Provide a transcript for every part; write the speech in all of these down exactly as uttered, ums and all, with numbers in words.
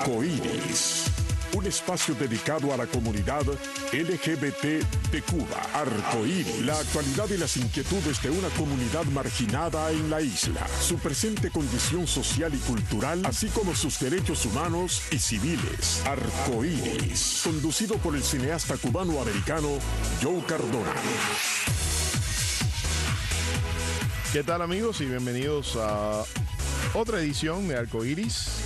Arcoíris, un espacio dedicado a la comunidad L G B T de Cuba. Arcoíris, la actualidad y las inquietudes de una comunidad marginada en la isla, su presente condición social y cultural, así como sus derechos humanos y civiles. Arcoíris, conducido por el cineasta cubano-americano Joe Cardona. ¿Qué tal, amigos? Y bienvenidos a otra edición de Arcoíris.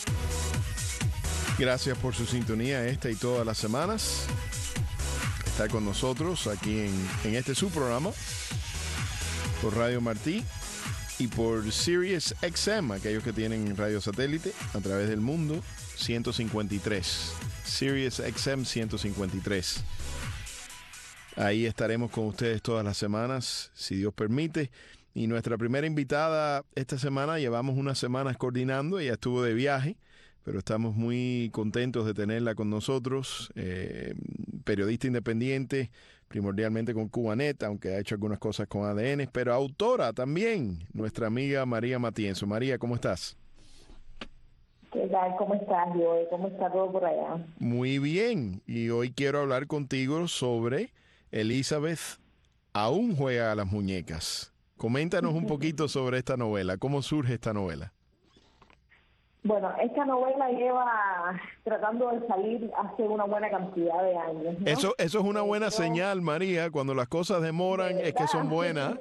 Gracias por su sintonía esta y todas las semanas. Estar con nosotros aquí en, en este su programa por Radio Martí y por Sirius X M, aquellos que tienen radio satélite a través del mundo, ciento cincuenta y tres. Sirius X M ciento cincuenta y tres. Ahí estaremos con ustedes todas las semanas, si Dios permite. Y nuestra primera invitada esta semana, llevamos unas semanas coordinando, ella estuvo de viaje, pero estamos muy contentos de tenerla con nosotros, eh, periodista independiente, primordialmente con Cubanet, aunque ha hecho algunas cosas con A D N, pero autora también, nuestra amiga María Matienzo. María, ¿cómo estás? ¿Qué tal? ¿Cómo estás, Joey? ¿Cómo está todo por allá? Muy bien, y hoy quiero hablar contigo sobre Elizabeth aún juega a las muñecas. Coméntanos un poquito sobre esta novela, ¿cómo surge esta novela? Bueno, esta novela lleva tratando de salir hace una buena cantidad de años, ¿no? Eso, eso es una buena Pero, señal, María. Cuando las cosas demoran es que son buenas.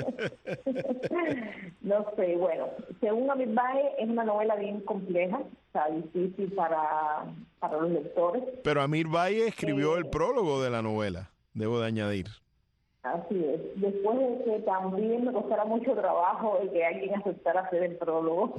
No sé, bueno, según Amir Valle es una novela bien compleja, o sea, difícil para, para los lectores. Pero Amir Valle escribió eh, el prólogo de la novela, debo de añadir. Así es. Después de que también me costara mucho trabajo el que alguien aceptara hacer el prólogo.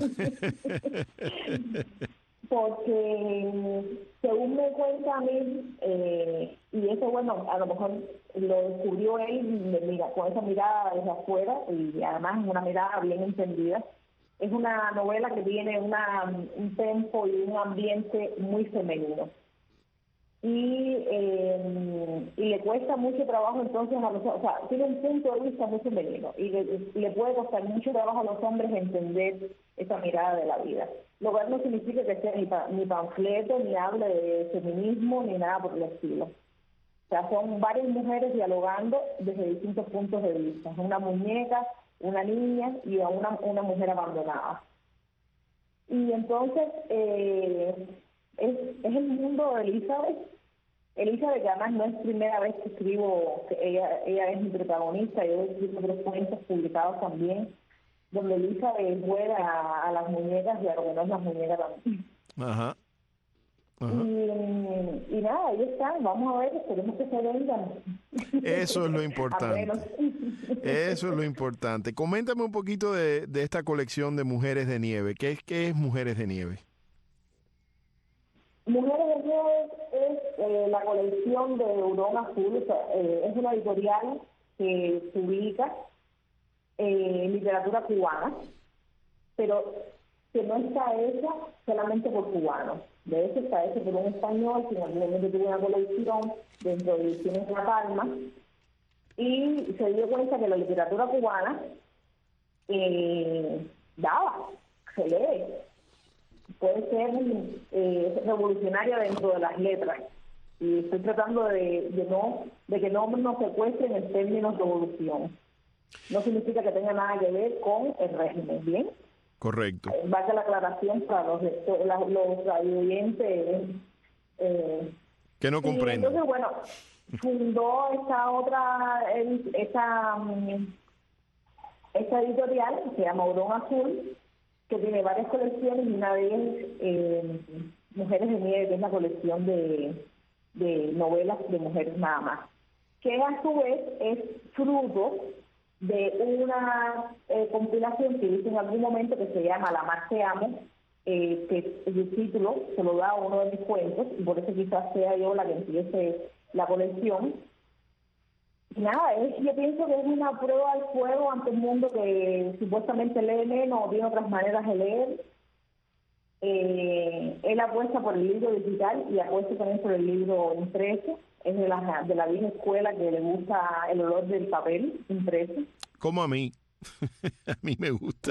Porque, según me cuenta a mí, eh, y eso, bueno, a lo mejor lo descubrió él mira, con esa mirada desde afuera, y además una mirada bien entendida, es una novela que tiene una, un tempo y un ambiente muy femenino. Y, eh, y le cuesta mucho trabajo entonces a los o sea, tiene un punto de vista muy femenino y le, le puede costar mucho trabajo a los hombres entender esa mirada de la vida, lo cual no significa que sea ni, pa, ni panfleto, ni hable de feminismo, ni nada por el estilo. O sea, son varias mujeres dialogando desde distintos puntos de vista, una muñeca, una niña y a una, una mujer abandonada. Y entonces eh, Es, es el mundo de Elizabeth. Elizabeth, que además no es primera vez que escribo, que ella ella es mi protagonista, yo he escrito otros cuentos publicados también, donde Elizabeth juega a, a las muñecas y a lo que no es las muñecas también. Ajá. Ajá. Y, y nada, ahí están, vamos a ver, esperemos que se vengan. Eso es lo importante. Eso es lo importante. Coméntame un poquito de, de esta colección de Mujeres de Nieve. ¿Qué es, qué es Mujeres de Nieve? Mujeres de Nieve es eh, la colección de Hurón Azul, o sea, eh, es una editorial que publica eh, literatura cubana, pero que no está hecha solamente por cubanos. De hecho, está hecha por un español que en algún momento tuvo una colección dentro de Ediciones La Palma y se dio cuenta que la literatura cubana eh, daba, se lee. Puede ser eh, revolucionaria dentro de las letras y estoy tratando de, de no de que no nos secuestren en términos de evolución. No significa que tenga nada que ver con el régimen, ¿bien? Correcto. Eh, valga la aclaración para los los, los oyentes eh, que no comprenden. Entonces, bueno, fundó esta otra esta esta editorial que se llama Hurón Azul, que tiene varias colecciones y una de ellas eh, Mujeres de Nieve, que es la colección de, de novelas de mujeres nada más, que a su vez es fruto de una eh, compilación que hice en algún momento que se llama La Mar Te Amo, eh, que el título se lo da a uno de mis cuentos y por eso quizás sea yo la que empiece la colección. Y nada, es, yo pienso que es una prueba al fuego ante un mundo que supuestamente lee menos o tiene otras maneras de leer. Eh, él apuesta por el libro digital y apuesta también por el libro impreso. Es de la, de la vieja escuela que le gusta el olor del papel impreso. Como a mí. A mí me gusta.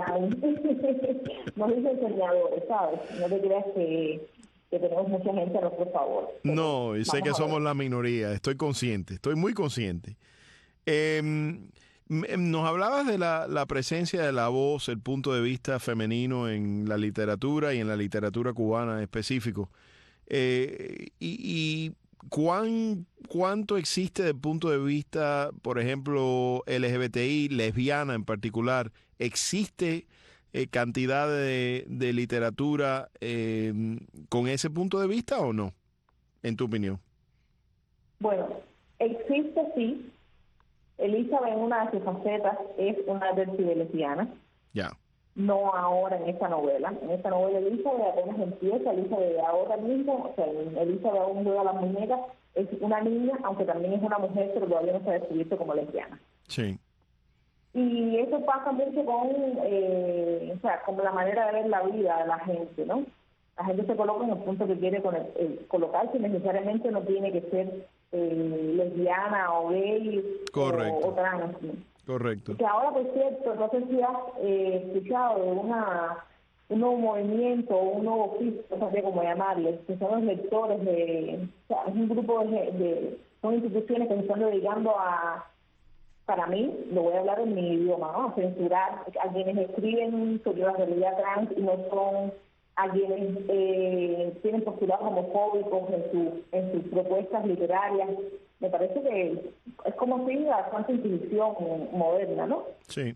Nos dicen soñadores, ¿sabes? No te creas que, que tenemos mucha gente a nuestro favor. No, sé que somos la minoría, estoy consciente, estoy muy consciente. Eh, nos hablabas de la, la presencia de la voz, el punto de vista femenino en la literatura y en la literatura cubana en específico. Eh, y, y ¿cuán, ¿cuánto existe desde el punto de vista, por ejemplo, L G B T I, lesbiana en particular? ¿Existe eh, cantidad de, de literatura eh, con ese punto de vista o no, en tu opinión? Bueno, existe sí. Elizabeth, en una de sus facetas, es una advertida lesbiana. Ya. Yeah. No ahora en esta novela. En esta novela Elizabeth apenas empieza, Elizabeth ahora mismo, o sea, Elizabeth aún juega las muñecas, es una niña, aunque también es una mujer, pero todavía no se ha descubierto como lesbiana. Sí. Y eso pasa mucho con, eh, o sea, con la manera de ver la vida de la gente, ¿no? La gente se coloca en el punto que quiere con el, el colocarse, necesariamente no tiene que ser eh, lesbiana o gay. Correcto. o, o trans. Correcto. Que ahora, por cierto, no sé si has eh, escuchado de una, un nuevo movimiento, un nuevo oficio, no sabía cómo llamarles, que son los lectores de, o sea, es un grupo de, de son instituciones que se están dedicando a, para mí, lo voy a hablar en mi idioma, ¿no? A censurar a quienes escriben sobre la realidad trans y no son a quienes eh, tienen postulados homofóbicos en, su, en sus propuestas literarias. Me parece que es como si la cuanta institución moderna, ¿no? Sí.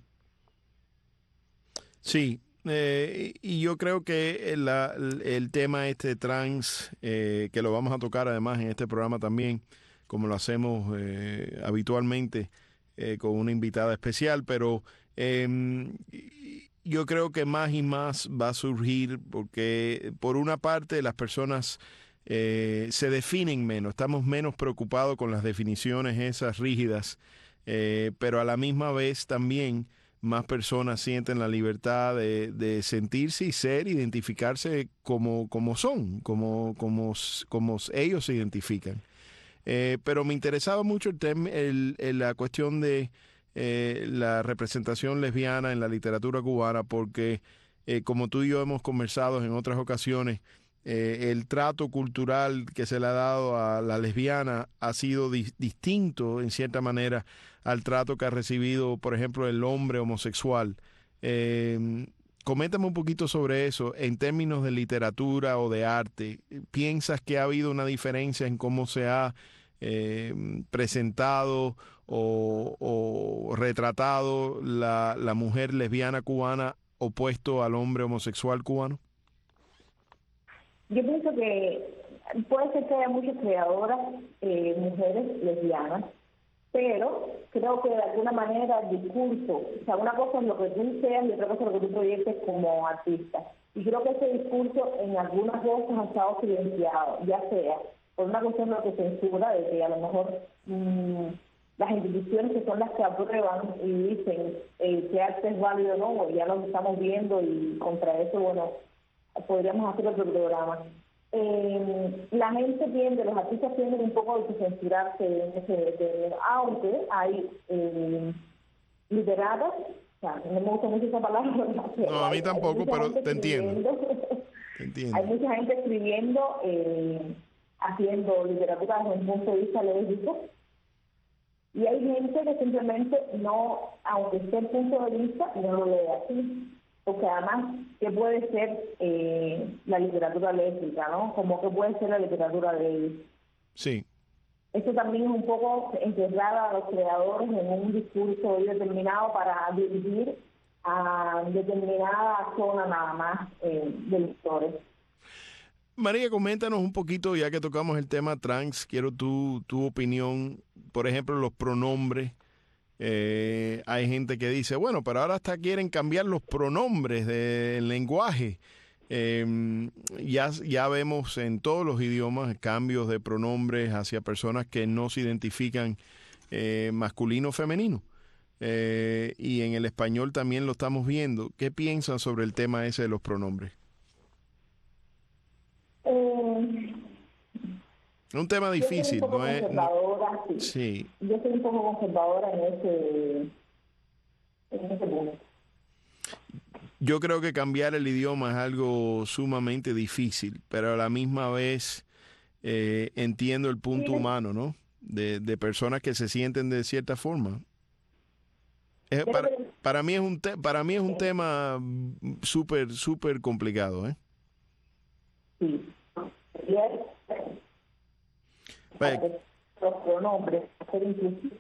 Sí. Eh, y yo creo que el, el tema este trans, eh, que lo vamos a tocar además en este programa también, como lo hacemos eh, habitualmente, eh, con una invitada especial, pero eh, yo creo que más y más va a surgir porque, por una parte, las personas eh, se definen menos, estamos menos preocupados con las definiciones esas rígidas, eh, pero a la misma vez también más personas sienten la libertad de, de sentirse y ser, identificarse como, como son, como, como, como ellos se identifican. Eh, pero me interesaba mucho el tema, el, el, la cuestión de eh, la representación lesbiana en la literatura cubana, porque eh, como tú y yo hemos conversado en otras ocasiones, eh, el trato cultural que se le ha dado a la lesbiana ha sido di- distinto en cierta manera al trato que ha recibido, por ejemplo, el hombre homosexual. Eh, coméntame un poquito sobre eso en términos de literatura o de arte. ¿Piensas que ha habido una diferencia en cómo se ha eh, presentado o, o retratado la, la mujer lesbiana cubana opuesto al hombre homosexual cubano? Yo pienso que puede ser que haya muchas creadoras, eh, mujeres lesbianas, pero creo que de alguna manera el discurso, o sea, una cosa es lo que tú seas y otra cosa es lo que tú proyectes como artista. Y creo que ese discurso en algunas voces ha estado silenciado, ya sea por una cuestión de lo que censura, de que a lo mejor mmm, las instituciones que son las que aprueban y dicen eh, que arte es válido o no, bueno, ya lo estamos viendo y contra eso, bueno, podríamos hacer otro programa. Eh, la gente tiende, los artistas tienden un poco a autocensurarse en ese de, aunque hay eh, literatas, o sea, no me gusta mucho esa palabra. No, a mí hay, tampoco, hay pero te entiendo. te entiendo. Hay mucha gente escribiendo, eh, haciendo literatura desde un punto de vista lésbico, y hay gente que simplemente no, aunque esté el punto de vista, no lo lee así. Porque además, ¿qué puede ser eh, la literatura lésbica, no? Como que puede ser la literatura gay. Sí. Esto también es un poco encerrar a los creadores en un discurso determinado para dirigir a determinada zona nada más eh, de lectores. María, coméntanos un poquito, ya que tocamos el tema trans, quiero tu, tu opinión, por ejemplo, los pronombres. Eh, hay gente que dice, bueno, pero ahora hasta quieren cambiar los pronombres del lenguaje. Eh, ya, ya vemos en todos los idiomas cambios de pronombres hacia personas que no se identifican eh, masculino o femenino. Eh, y en el español también lo estamos viendo. ¿Qué piensan sobre el tema ese de los pronombres? Eh... Es un tema difícil, yo soy un poco ¿no es? conservadora, No, sí. sí. Yo soy un poco conservadora en ese, en ese punto. Yo creo que cambiar el idioma es algo sumamente difícil, pero a la misma vez eh, entiendo el punto Sí. humano, ¿no? De, de personas que se sienten de cierta forma. Es, para, para mí es un te, para mí es un tema súper súper complicado, ¿eh? Sí. Y es, Vaya, los pronombres, hacer inclusive.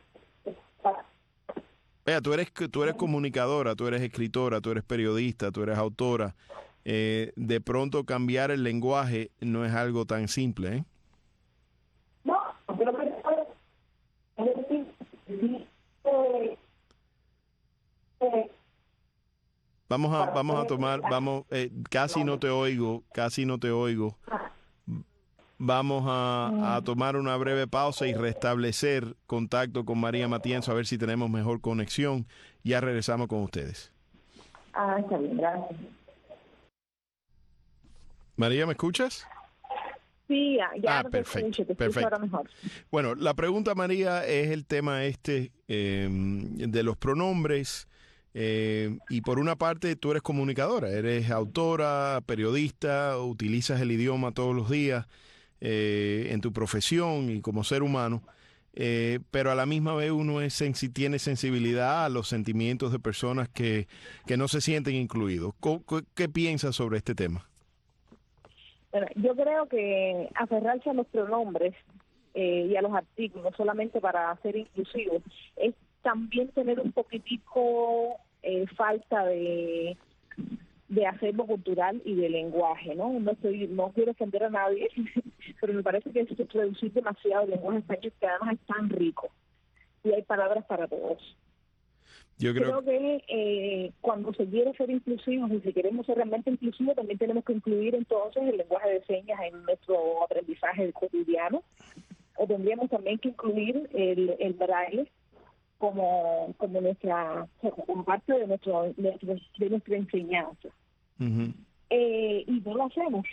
vaya, tú eres tú eres comunicadora, tú eres escritora, tú eres periodista, tú eres autora. Eh, de pronto cambiar el lenguaje no es algo tan simple, ¿eh? No, pero que es decir, sí, eh, eh, Vamos a vamos a tomar vamos eh, casi no te oigo, casi no te oigo. Vamos a, a tomar una breve pausa y restablecer contacto con María Matienzo a ver si tenemos mejor conexión. Ya regresamos con ustedes. ah, está bien, gracias. María, ¿me escuchas? Sí, ya, ya Ah, no te perfecto, escucho, te escucho perfecto. ahora mejor. Bueno, la pregunta, María, es el tema este eh, de los pronombres. Eh, y por una parte, tú eres comunicadora, eres autora, periodista, utilizas el idioma todos los días eh, en tu profesión y como ser humano. Eh, pero a la misma vez uno es sensi- tiene sensibilidad a los sentimientos de personas que, que no se sienten incluidos. Co- co- ¿Qué piensas sobre este tema? Bueno, yo creo que aferrarse a los pronombres eh, y a los artículos solamente para ser inclusivos es también tener un poquitico eh, falta de de acervo cultural y de lenguaje, ¿no? No estoy, no quiero ofender a nadie, pero me parece que es reducir demasiado el lenguaje español, que además es tan rico y hay palabras para todos. Yo creo, Creo que eh, cuando se quiere ser inclusivos y si queremos ser realmente inclusivos, también tenemos que incluir entonces el lenguaje de señas en nuestro aprendizaje cotidiano, o tendríamos también que incluir el, el braille como como nuestra como parte de nuestro de, de nuestra enseñanza. uh-huh. Eh, y no lo hacemos.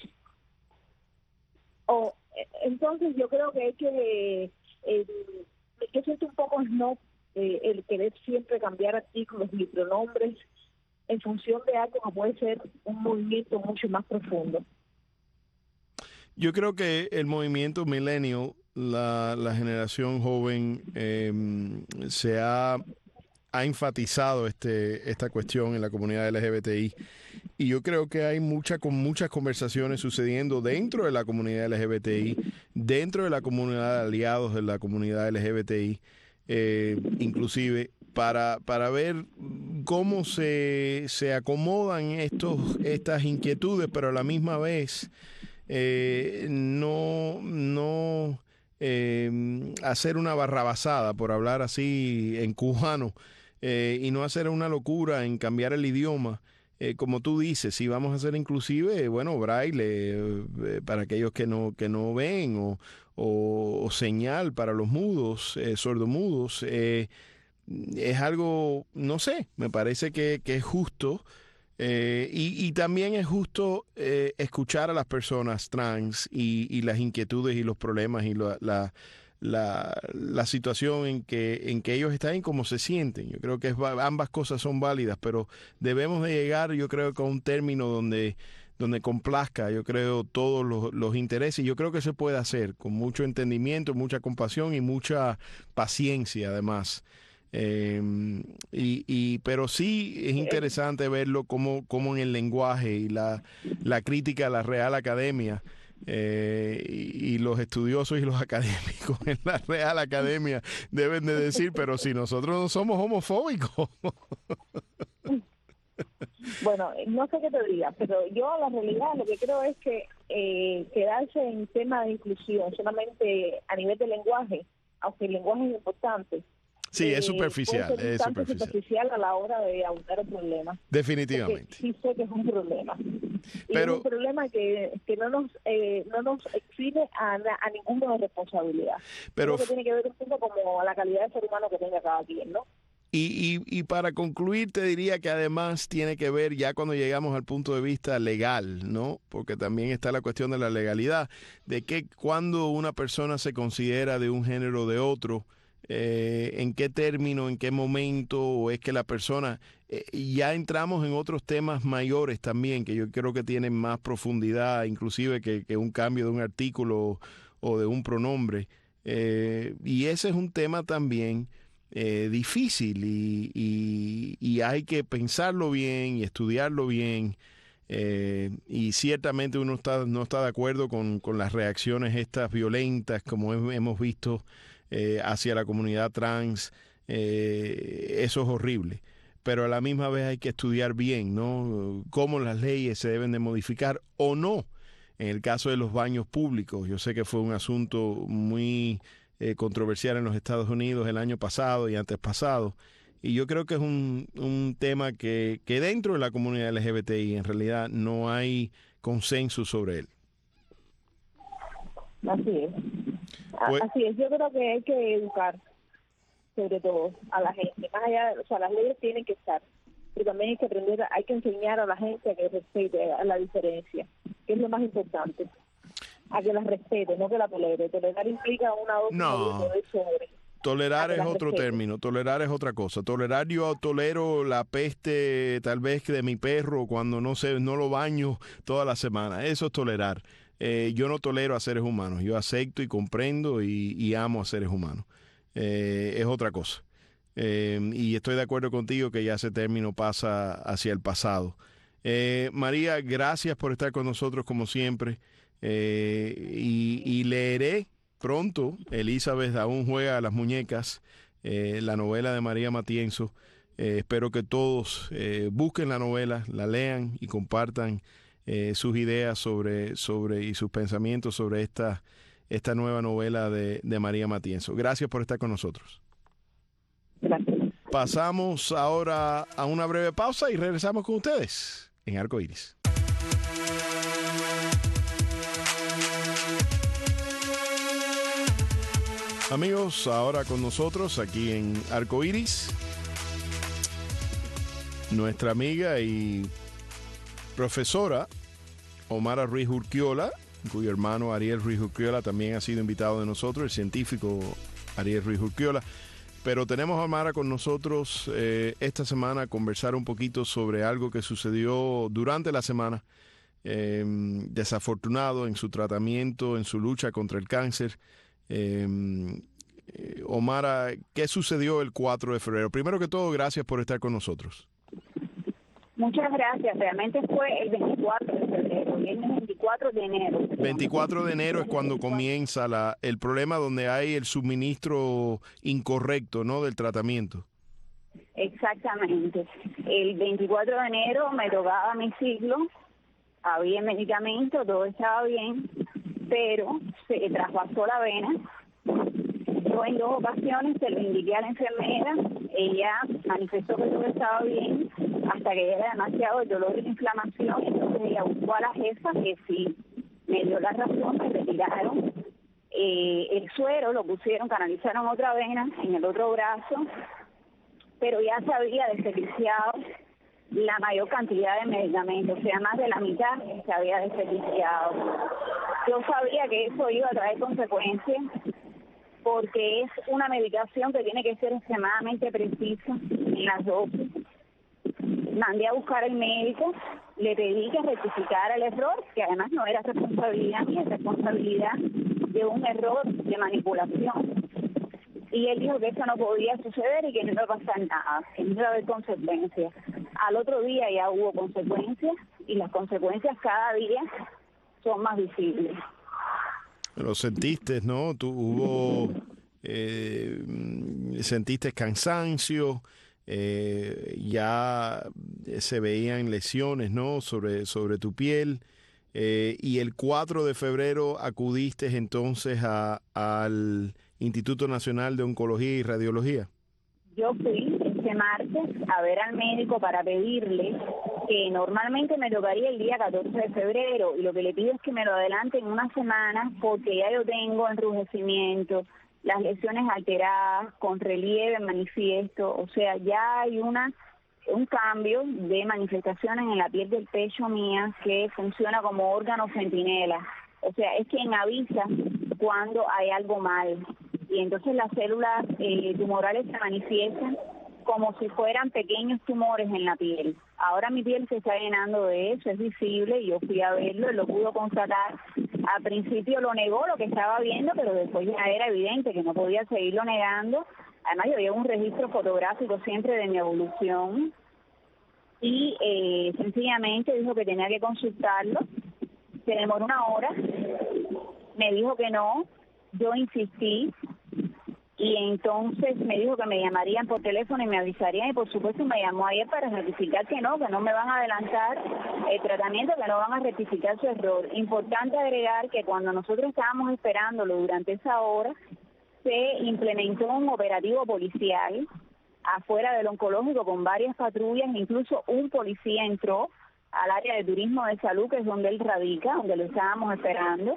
O eh, entonces yo creo que hay que eh, que siento un poco no eh, el querer siempre cambiar artículos y pronombres en función de algo que puede ser un movimiento mucho más profundo. Yo creo que el movimiento millennial, la, la generación joven, eh, se ha, ha enfatizado este, esta cuestión en la comunidad L G B T I. Y yo creo que hay mucha, con muchas conversaciones sucediendo dentro de la comunidad L G B T I, dentro de la comunidad de aliados de la comunidad L G B T I, eh, inclusive, para, para ver cómo se, se acomodan estos, estas inquietudes, pero a la misma vez eh, no, no eh, hacer una barrabasada, por hablar así en cubano, eh, y no hacer una locura en cambiar el idioma. Eh, como tú dices, si vamos a hacer inclusive, bueno, braille eh, para aquellos que no que no ven o, o, o señal para los mudos, eh, sordomudos, eh, es algo, no sé, me parece que, que es justo eh, y, y también es justo eh, escuchar a las personas trans y, y las inquietudes y los problemas y la, la La, la situación en que en que ellos están y cómo se sienten. Yo creo que es, ambas cosas son válidas, pero debemos de llegar, yo creo, que a un término donde, donde complazca, yo creo, todos los, los intereses. Yo creo que se puede hacer con mucho entendimiento, mucha compasión y mucha paciencia, además. Eh, y, y pero sí es interesante verlo como, como en el lenguaje y la, la crítica a la Real Academia. Eh, y, y los estudiosos y los académicos en la Real Academia deben de decir, pero si nosotros no somos homofóbicos. Bueno, no sé qué te diga, pero yo la realidad lo que creo es que eh, quedarse en tema de inclusión solamente a nivel de lenguaje, aunque el lenguaje es importante, Sí, es eh, superficial, puede ser un es tanto superficial. superficial a la hora de abordar el problema. Definitivamente. Porque sí sé que es un problema. Y Pero, es un problema que, que no nos eh, no nos exime a, a ninguna responsabilidad. pero Creo que tiene que ver un poco como la calidad de ser humano que tenga cada quien, ¿no? Y, y, y para concluir, te diría que además tiene que ver ya cuando llegamos al punto de vista legal, ¿no? Porque también está la cuestión de la legalidad, de que cuando una persona se considera de un género o de otro, eh, en qué término, en qué momento, o es que la persona... Eh, ya entramos en otros temas mayores también, que yo creo que tienen más profundidad, inclusive que, que un cambio de un artículo o de un pronombre. Eh, y ese es un tema también eh, difícil y, y, y hay que pensarlo bien y estudiarlo bien. Eh, y ciertamente uno está, no está de acuerdo con, con las reacciones estas violentas como hemos visto eh, hacia la comunidad trans. Eh, eso es horrible. Pero a la misma vez hay que estudiar bien, ¿no? Cómo las leyes se deben de modificar o no. En el caso de los baños públicos, yo sé que fue un asunto muy eh, controversial en los Estados Unidos el año pasado y antes pasado. Y yo creo que es un, un tema que, que dentro de la comunidad L G B T I en realidad no hay consenso sobre él. Así es. Pues, Así es. Yo creo que hay que educar, sobre todo, a la gente. Más allá, o sea, las leyes tienen que estar, pero también hay que aprender, hay que enseñar a la gente a que respete a la diferencia, que es lo más importante. A que las respete, no que la tolere. Tolerar implica una dosis no. de sobre. Tolerar es otro respete. término, tolerar es otra cosa. Tolerar, yo tolero la peste tal vez de mi perro cuando no sé, no lo baño toda la semana. Eso es tolerar. Eh, yo no tolero a seres humanos. Yo acepto y comprendo y, y amo a seres humanos. Eh, es otra cosa. Eh, y estoy de acuerdo contigo que ya ese término pasa hacia el pasado. Eh, María, gracias por estar con nosotros como siempre. Eh, y, y leeré pronto Elizabeth aún juega a las muñecas, eh, la novela de María Matienzo. Eh, espero que todos eh, busquen la novela, la lean y compartan eh, sus ideas sobre, sobre y sus pensamientos sobre esta, esta nueva novela de, de María Matienzo. Gracias por estar con nosotros. Gracias. Pasamos ahora a una breve pausa y regresamos con ustedes en Arco Iris. Amigos, ahora con nosotros aquí en Arco Iris, nuestra amiga y profesora Omara Ruiz Urquiola, cuyo hermano Ariel Ruiz Urquiola también ha sido invitado de nosotros, el científico Ariel Ruiz Urquiola. Pero tenemos a Omara con nosotros eh, esta semana a conversar un poquito sobre algo que sucedió durante la semana, eh, desafortunado en su tratamiento, en su lucha contra el cáncer. Eh, Omara, ¿qué sucedió el cuatro de febrero? Primero que todo, gracias por estar con nosotros. Muchas gracias. Realmente fue el veinticuatro de febrero y el veinticuatro de enero. veinticuatro de enero es cuando comienza la, el problema donde hay el suministro incorrecto, ¿no?, del tratamiento. Exactamente. El veinticuatro de enero me tocaba mi ciclo, había medicamento, todo estaba bien, pero se traspasó la vena. Yo en dos ocasiones se lo indiqué a la enfermera, ella manifestó que todo estaba bien, hasta que era demasiado el dolor y la inflamación, entonces ella buscó a la jefa, que sí me dio la razón, me retiraron eh, el suero, lo pusieron, canalizaron otra vena en el otro brazo, pero ya se había desperdiciado la mayor cantidad de medicamentos, o sea, más de la mitad se había desperdiciado. Yo sabía que eso iba a traer consecuencias, porque es una medicación que tiene que ser extremadamente precisa en las dosis. Mandé a buscar al médico, le pedí que rectificara el error, que además no era responsabilidad mía, es responsabilidad de un error de manipulación. Y él dijo que eso no podía suceder y que no iba a pasar nada, que no iba a haber consecuencias. Al otro día ya hubo consecuencias y las consecuencias cada día son más visibles. Lo sentiste, ¿no? Tú hubo, eh, sentiste cansancio, eh, ya se veían lesiones, ¿no?, sobre, sobre tu piel. Eh, y el cuatro de febrero acudiste entonces a, al Instituto Nacional de Oncología y Radiología. Yo fui este martes a ver al médico para pedirle que normalmente me tocaría el día catorce de febrero y lo que le pido es que me lo adelanten una semana porque ya yo tengo enrojecimiento, las lesiones alteradas, con relieve manifiesto, o sea, ya hay una un cambio de manifestaciones en la piel del pecho mía que funciona como órgano centinela, o sea, es quien avisa cuando hay algo mal. y entonces las células eh, tumorales se manifiestan como si fueran pequeños tumores en la piel. Ahora mi piel se está llenando de eso, es visible, y yo fui a verlo y lo pudo constatar. Al principio lo negó lo que estaba viendo, pero después ya era evidente que no podía seguirlo negando. Además yo llevo un registro fotográfico siempre de mi evolución, y eh, sencillamente dijo que tenía que consultarlo. Se demoró una hora, me dijo que no, yo insistí, y entonces me dijo que me llamarían por teléfono y me avisarían, y por supuesto me llamó ayer para rectificar que no, que no me van a adelantar el tratamiento, que no van a rectificar su error. Importante agregar que cuando nosotros estábamos esperándolo durante esa hora, se implementó un operativo policial afuera del oncológico con varias patrullas, incluso un policía entró al área de turismo de salud, que es donde él radica, donde lo estábamos esperando,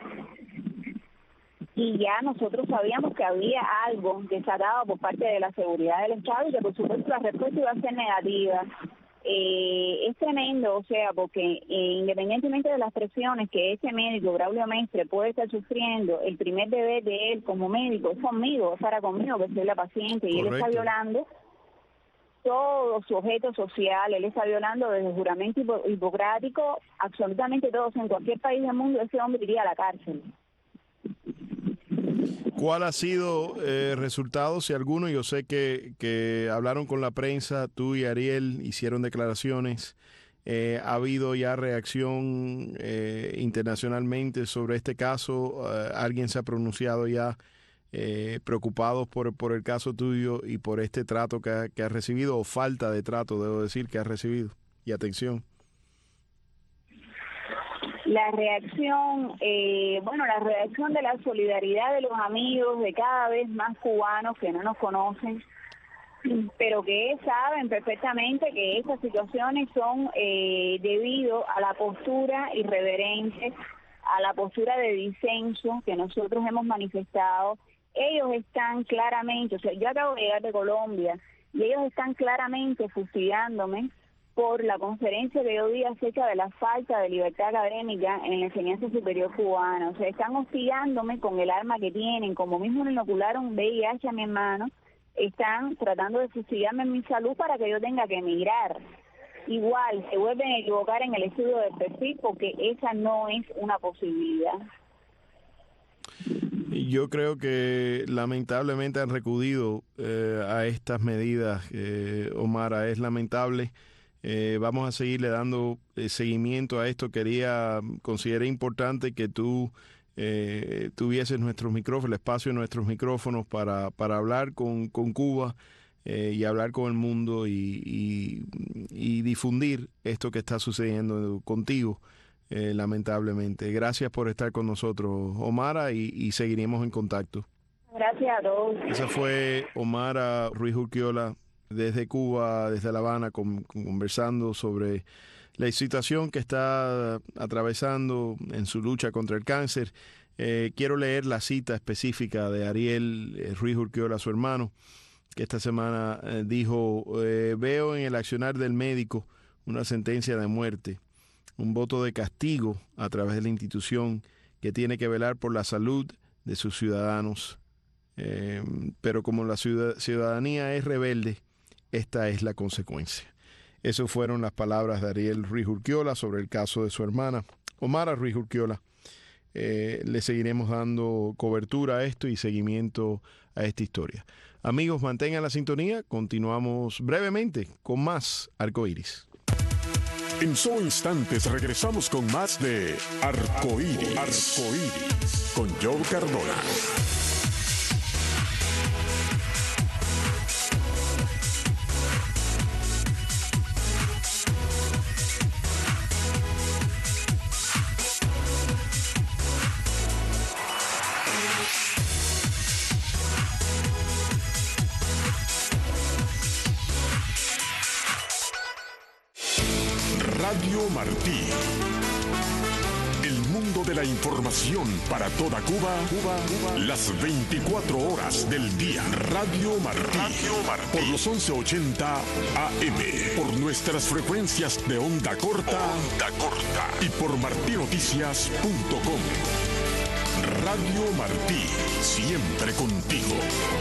y ya nosotros sabíamos que había algo desatado por parte de la seguridad del Estado y que por supuesto la respuesta iba a ser negativa. Eh, es tremendo, o sea, porque eh, independientemente de las presiones que ese médico, Braulio Mestre, puede estar sufriendo, el primer deber de él como médico es conmigo, es para conmigo, que soy la paciente, y Correcto. Él está violando todo su objeto social, él está violando desde el juramento hipo- hipocrático, absolutamente todos. En cualquier país del mundo ese hombre iría a la cárcel. ¿Cuál ha sido el eh, resultado, si alguno? Yo sé que, que hablaron con la prensa, tú y Ariel hicieron declaraciones. Eh, ¿Ha habido ya reacción eh, internacionalmente sobre este caso? Uh, ¿Alguien se ha pronunciado ya eh, preocupados por, por el caso tuyo y por este trato que, ha, que has recibido, o falta de trato, debo decir, que has recibido? Y atención. La reacción, eh, bueno, la reacción de la solidaridad de los amigos, de cada vez más cubanos que no nos conocen, pero que saben perfectamente que estas situaciones son eh, debido a la postura irreverente, a la postura de disenso que nosotros hemos manifestado. Ellos están claramente, o sea, yo acabo de llegar de Colombia, y ellos están claramente fustigándome por la conferencia que yo di acerca de la falta de libertad académica en la enseñanza superior cubana. O sea, están hostigándome con el arma que tienen, como mismo le inocularon V I H a mi hermano, están tratando de fustigarme en mi salud para que yo tenga que emigrar. Igual, se vuelven a equivocar en el estudio del perfil, porque esa no es una posibilidad. Yo creo que lamentablemente han recudido eh, a estas medidas, eh, Omara, es lamentable. Eh, vamos a seguirle dando eh, seguimiento a esto. Quería, consideré importante que tú eh, tuvieses nuestros micrófonos, el espacio de nuestros micrófonos para, para hablar con, con Cuba eh, y hablar con el mundo y, y, y difundir esto que está sucediendo contigo, eh, lamentablemente. Gracias por estar con nosotros, Omara, y, y seguiremos en contacto. Gracias a todos. Esa fue Omara Ruiz Urquiola, desde Cuba, desde La Habana, con, conversando sobre la situación que está atravesando en su lucha contra el cáncer. Eh, quiero leer la cita específica de Ariel eh, Ruiz Urquiola, su hermano, que esta semana eh, dijo: eh, veo en el accionar del médico una sentencia de muerte, un voto de castigo a través de la institución que tiene que velar por la salud de sus ciudadanos. Eh, pero como la ciudadanía es rebelde, esta es la consecuencia. Esas fueron las palabras de Ariel Ruiz Urquiola sobre el caso de su hermana, Omara Ruiz Urquiola. Eh, le seguiremos dando cobertura a esto y seguimiento a esta historia. Amigos, mantengan la sintonía. Continuamos brevemente con más Arcoíris. En solo instantes regresamos con más de Arcoíris, Arcoíris con Joe Cardona. Radio Martí. El mundo de la información para toda Cuba, Cuba, Cuba. Las veinticuatro horas del día. Radio Martí. Radio Martí. Por los once ochenta A M. Por nuestras frecuencias de onda corta. Onda corta. Y por martinoticias punto com. Radio Martí, siempre contigo.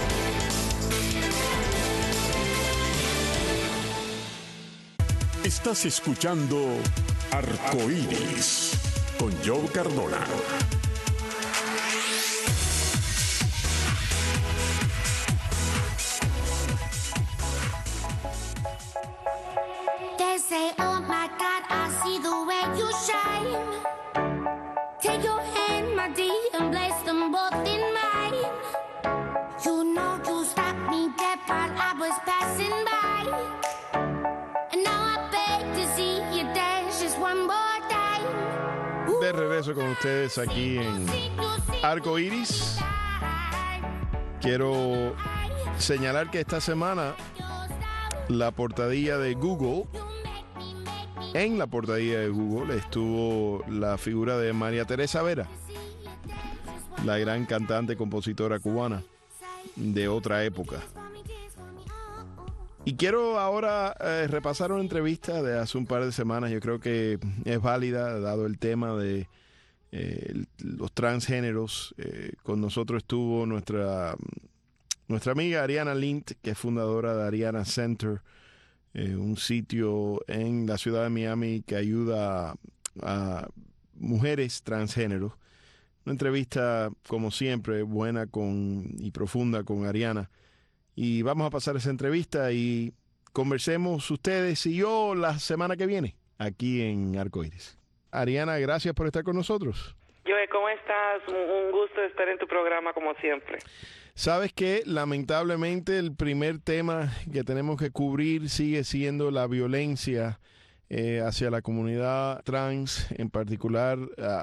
Estás escuchando Arcoíris con Joe Cardona. They say, oh my God, I see the way you shine. Take your hand, my dear, and place them both in mine. You know you stopped me dead while I was passing by. And now I beg to see you dance just one more time. Ooh, De regreso con ustedes aquí en Arco Iris. Quiero señalar que esta semana la portadilla de Google, en la portadilla de Google estuvo la figura de María Teresa Vera, la gran cantante, compositora cubana de otra época. Y quiero ahora eh, repasar una entrevista de hace un par de semanas. Yo creo que es válida, dado el tema de eh, los transgéneros. Eh, con nosotros estuvo nuestra, nuestra amiga Ariana Lint, que es fundadora de Ariana Center, eh, un sitio en la ciudad de Miami que ayuda a, a mujeres transgéneros. Una entrevista, como siempre, buena con, y profunda con Ariana. Y vamos a pasar esa entrevista y conversemos ustedes y yo la semana que viene aquí en Arcoíris. Ariana, gracias por estar con nosotros. Joe, ¿cómo estás? Un gusto estar en tu programa como siempre. Sabes que lamentablemente el primer tema que tenemos que cubrir sigue siendo la violencia eh, hacia la comunidad trans, en particular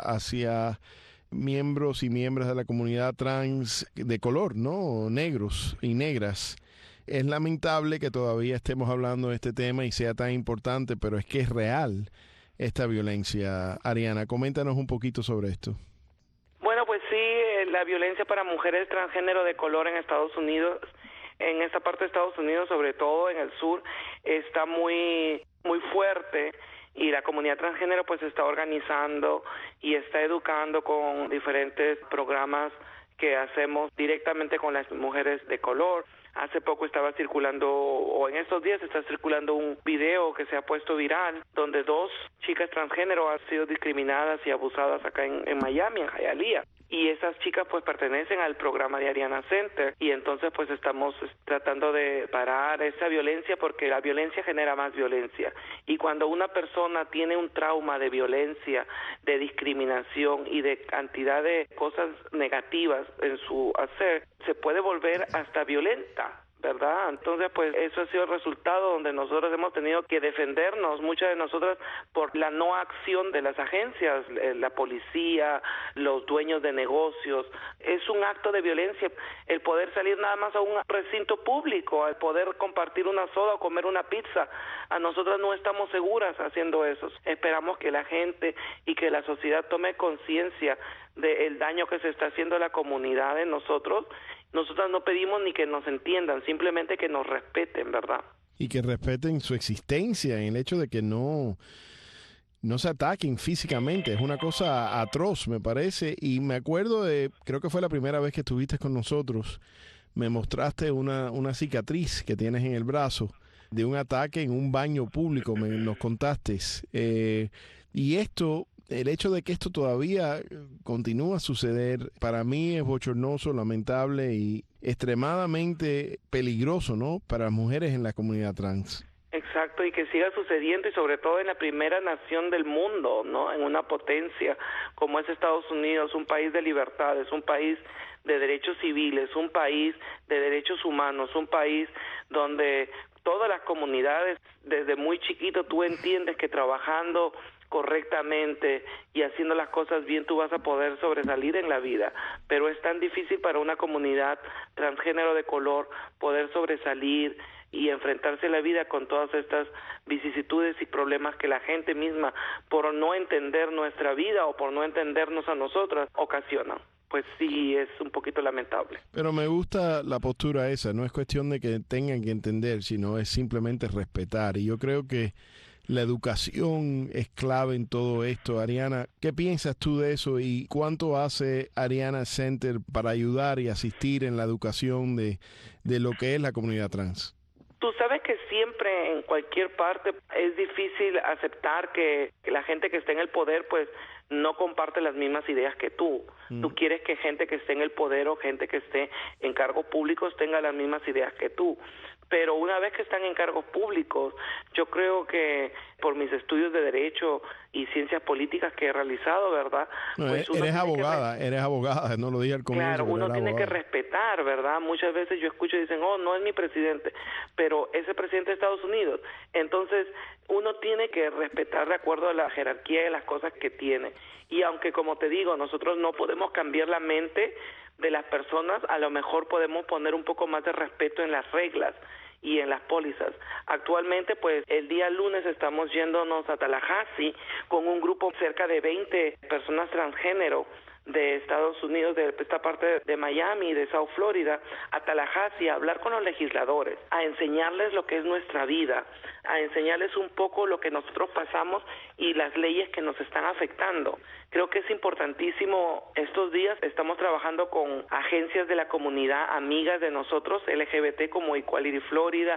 hacia miembros y miembros de la comunidad trans de color, ¿no? Negros y negras. Es lamentable que todavía estemos hablando de este tema y sea tan importante, pero es que es real esta violencia. Ariana, coméntanos un poquito sobre esto. Bueno, pues sí, la violencia para mujeres transgénero de color en Estados Unidos, en esta parte de Estados Unidos, sobre todo en el sur, está muy, muy fuerte. Y la comunidad transgénero pues se está organizando y está educando con diferentes programas que hacemos directamente con las mujeres de color. Hace poco estaba circulando, o en estos días está circulando un video que se ha puesto viral, donde dos chicas transgénero han sido discriminadas y abusadas acá en, en Miami, en Hialeah. Y esas chicas pues pertenecen al programa de Ariana Center y entonces pues estamos tratando de parar esa violencia porque la violencia genera más violencia y cuando una persona tiene un trauma de violencia, de discriminación y de cantidad de cosas negativas en su hacer, se puede volver hasta violenta, ¿verdad? Entonces, pues eso ha sido el resultado donde nosotros hemos tenido que defendernos, muchas de nosotras, por la no acción de las agencias, la policía, los dueños de negocios. Es un acto de violencia el poder salir nada más a un recinto público, al poder compartir una soda o comer una pizza. A nosotras no estamos seguras haciendo eso. Esperamos que la gente y que la sociedad tome conciencia del daño que se está haciendo a la comunidad de nosotros. Nosotros no pedimos ni que nos entiendan, simplemente que nos respeten, ¿verdad? Y que respeten su existencia, en el hecho de que no, no se ataquen físicamente. Es una cosa atroz, me parece. Y me acuerdo de, creo que fue la primera vez que estuviste con nosotros, me mostraste una, una cicatriz que tienes en el brazo de un ataque en un baño público, me nos contaste. Eh, y esto... El hecho de que esto todavía continúa a suceder, para mí es bochornoso, lamentable y extremadamente peligroso, ¿no? Para las mujeres en la comunidad trans. Exacto, y que siga sucediendo y sobre todo en la primera nación del mundo, ¿no? En una potencia como es Estados Unidos, un país de libertades, un país de derechos civiles, un país de derechos humanos, un país donde todas las comunidades, desde muy chiquito, tú entiendes que trabajando correctamente y haciendo las cosas bien tú vas a poder sobresalir en la vida, pero es tan difícil para una comunidad transgénero de color poder sobresalir y enfrentarse a la vida con todas estas vicisitudes y problemas que la gente misma, por no entender nuestra vida o por no entendernos a nosotras, ocasionan. Pues sí, es un poquito lamentable. Pero me gusta la postura esa, no es cuestión de que tengan que entender, sino es simplemente respetar. Y yo creo que la educación es clave en todo esto. Ariana, ¿qué piensas tú de eso y cuánto hace Ariana Center para ayudar y asistir en la educación de, de lo que es la comunidad trans? Tú sabes que siempre en cualquier parte es difícil aceptar que, que la gente que está en el poder pues no comparte las mismas ideas que tú. Mm. Tú quieres que gente que esté en el poder o gente que esté en cargos públicos tenga las mismas ideas que tú. Pero una vez que están en cargos públicos, yo creo que por mis estudios de Derecho y Ciencias Políticas que he realizado, ¿verdad? No, pues eres abogada, que... eres abogada, no lo dije al comienzo. Claro, uno tiene abogada. que respetar, ¿verdad? Muchas veces yo escucho y dicen, oh, no es mi presidente, pero es el presidente de Estados Unidos. Entonces, uno tiene que respetar de acuerdo a la jerarquía de las cosas que tiene. Y aunque, como te digo, nosotros no podemos cambiar la mente de las personas, a lo mejor podemos poner un poco más de respeto en las reglas y en las pólizas. Actualmente, pues, el día lunes estamos yéndonos a Tallahassee con un grupo cerca de veinte personas transgénero de Estados Unidos, de esta parte de Miami, de South Florida, a Tallahassee, a hablar con los legisladores, a enseñarles lo que es nuestra vida, a enseñarles un poco lo que nosotros pasamos y las leyes que nos están afectando. Creo que es importantísimo. Estos días estamos trabajando con agencias de la comunidad, amigas de nosotros, L G B T, como Equality Florida